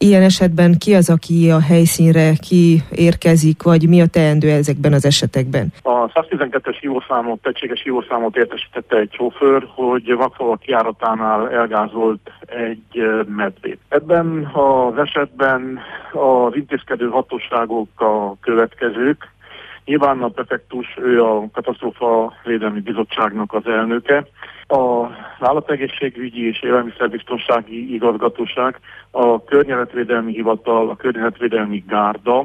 Ilyen esetben ki az, aki a helyszínre érkezik, vagy mi a teendő ezekben az esetekben? A 112-es hívószámot, egységes hívószámot értesítette egy sofőr, hogy Vakfalva kijáratánál elgázolt egy medvét. Ebben az esetben az intézkedő hatóságok a következők. Nyilván a prefektus, ő a Katasztrófa Védelmi Bizottságnak az elnöke, az Állategészségügyi és Élelmiszerbiztonsági Igazgatóság, a Környezetvédelmi Hivatal, a Környezetvédelmi Gárda,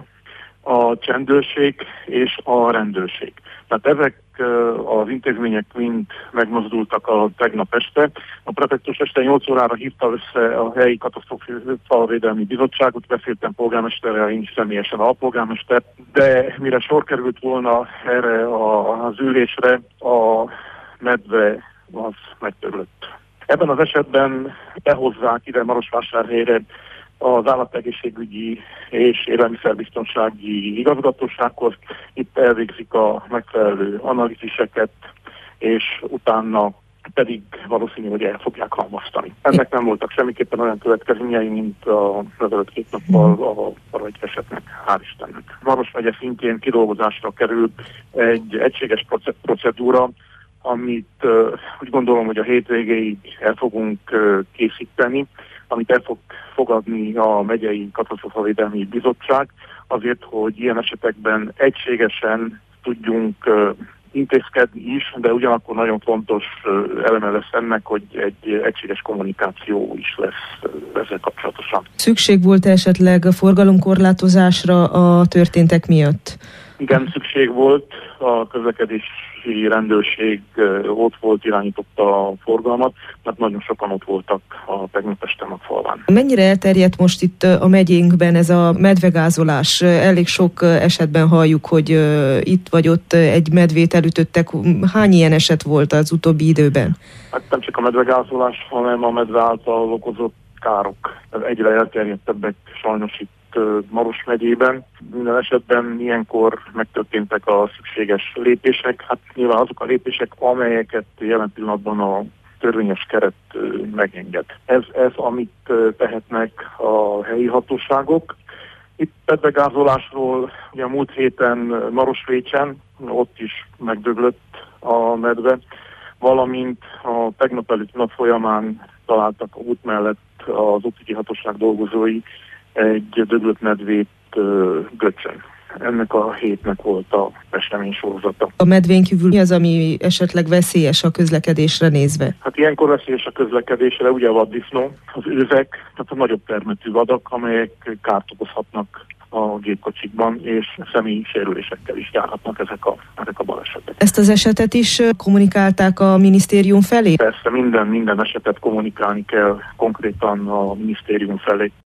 a Csendőrség és a rendőrség. Tehát ezek az intézmények mind megmozdultak a tegnap este. A prefektus este 8 órára hívta össze a helyi Katasztrófavédelmi Bizottságot, beszéltem polgármesterrel, én is személyesen alpolgármester, de mire sor került volna erre az ülésre, a medve az megtörlött. Ebben az esetben behozzák ide Marosvásárhelyre az Állategészségügyi és Élelmiszerbiztonsági Igazgatósághoz. Itt elvégzik a megfelelő analíziseket, és utána pedig valószínű, hogy el fogják halmasztani. Ennek nem voltak semmiképpen olyan következményei, mint a ezelőtt 2 nappal a egy esetnek, hál' Istennek. Maros megye szintjén kidolgozásra került egy egységes procedúra, amit úgy gondolom, hogy a hétvégéig el fogunk készíteni, amit el fog fogadni a megyei Katasztrófavédelmi Bizottság, azért, hogy ilyen esetekben egységesen tudjunk intézkedni is, de ugyanakkor nagyon fontos eleme lesz ennek, hogy egy egységes kommunikáció is lesz ezzel kapcsolatosan. Szükség volt esetleg a forgalomkorlátozásra a történtek miatt? Igen, szükség volt. A közlekedési rendőrség ott volt, irányította a forgalmat, mert nagyon sokan ott voltak a tegnap este Vakfalván. Mennyire elterjedt most itt a megyénkben ez a medvegázolás? Elég sok esetben halljuk, hogy itt vagy ott egy medvét elütöttek. Hány ilyen eset volt az utóbbi időben? Hát nem csak a medvegázolás, hanem a medve által okozott károk. Egyre elterjedtebbek sajnos itt Maros megyében. Minden esetben ilyenkor megtörténtek a szükséges lépések. Hát nyilván azok a lépések, amelyeket jelen pillanatban a törvényes keret megenged. Ez amit tehetnek a helyi hatóságok. Itt medvegázolásról, ugye a múlt héten Marosvécsen, ott is megdöglött a medve, valamint a tegnap előtti nap folyamán találtak a út mellett az útügyi hatóság dolgozói egy döglött medvét Göcsön. Ennek a hétnek volt a esemény sorozata. A medvén kívül mi az, ami esetleg veszélyes a közlekedésre nézve? Hát ilyenkor veszélyes a közlekedésre ugye a vaddisznó, az őzek, tehát a nagyobb termetű vadak, amelyek kárt okozhatnak a gépkocsikban, és személyi sérülésekkel is járhatnak ezek a balesetek. Ezt az esetet is kommunikálták a minisztérium felé? Persze, minden esetet kommunikálni kell konkrétan a minisztérium felé.